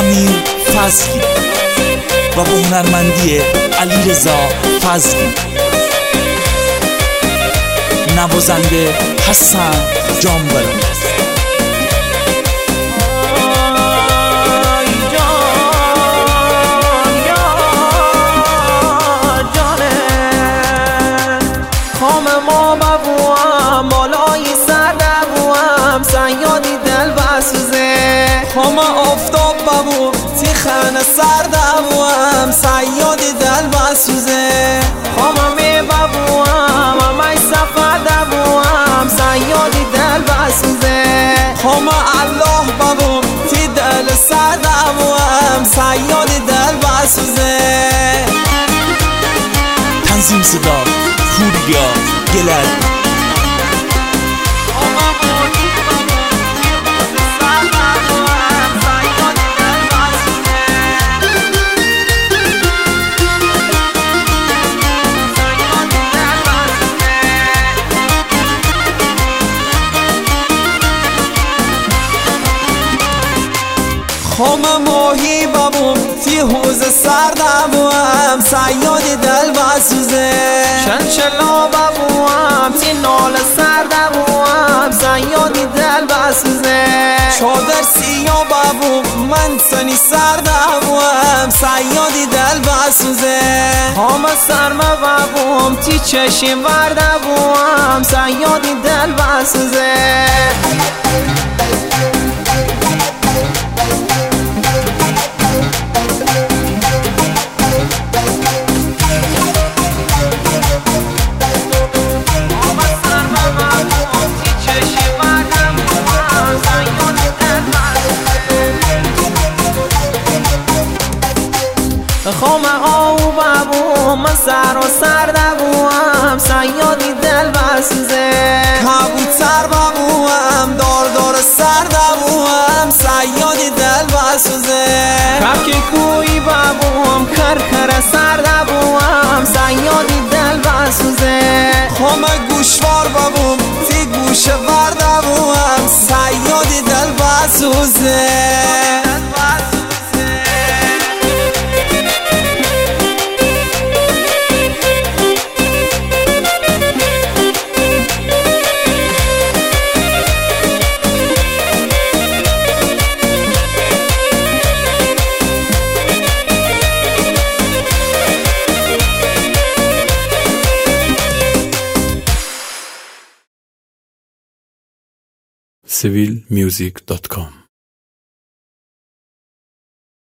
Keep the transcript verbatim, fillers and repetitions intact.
امیر فضلی و با هنرمندی علیرضا فضلی، نوازنده حسن جانبران. خام ما ببوام بالای سر دبوام سیادی دل بسوزه. خام آفتاب ببوام تیخن سر دبوام سیادی دل بسوزه. خام می ببوام امی سفر دبوام سیادی دل بسوزه. خام الله ببوام تی دل سر دبوام سیادی دل بسوزه. تنظیم صدا پوریا گلر. خام ماهی ببوم تی حوز سردم بوم سیادی دل بسوزه. چنچلا ببوم تی نال سردم بوم سیادی دل بسوزه. چادر سیا ببوم من سنی سردم بوم سیادی دل بسوزه. خام سرمه ببوم تی چشم ورده بوم سیادی دل بسوزه. خام آو ببوم من سر و سر دبوم سیادی دل بسوزه. کبوتر ببوم دار دار سر دبوم سیادی دل بسوزه. کبک کوی ببوم کر کر سر دبوم سیادی دل بسوزه. خام گوشوار ببوم تی گوش ور دبوم سیادی دل بسوزه. سیویل میوزیک دات کام